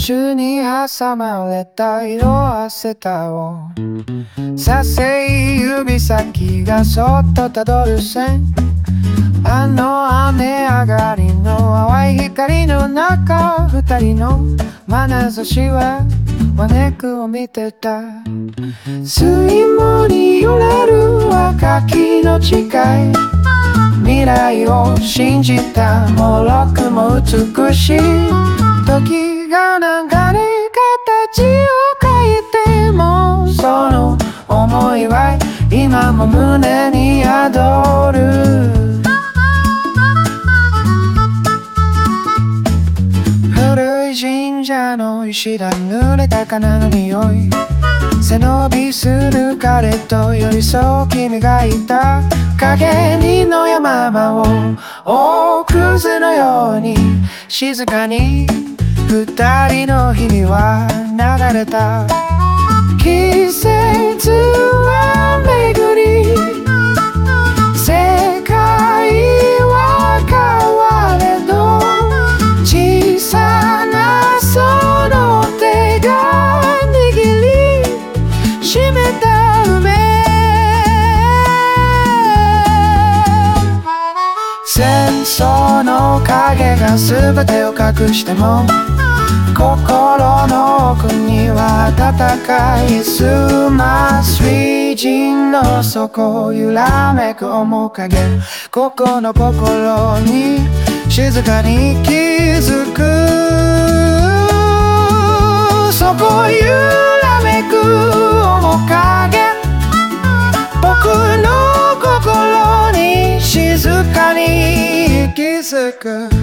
中に挟まれた色あせたをさせ指先がそっとたどる線、あの雨上がりの淡い光の中、二人の眼差しはわめくを見てた。水面に揺れる若きの誓い、未来を信じたもろくも美しい時が流れ形を変えても、その思いは今も胸に宿る。古い神社の石段、濡れた金の匂い、背伸びする彼と寄り添う君がいた。影にの山場を大崩のように静かに二人の日々は流れた。季節は巡り、世界は変われど、小さなその手が握りしめた夢。戦争の影が全てを隠しても、心の奥には温かいスマ水陣の底揺らめく面影、ここの心に静かに気づく。そこ揺らめく面影、僕の心に静かに気づく。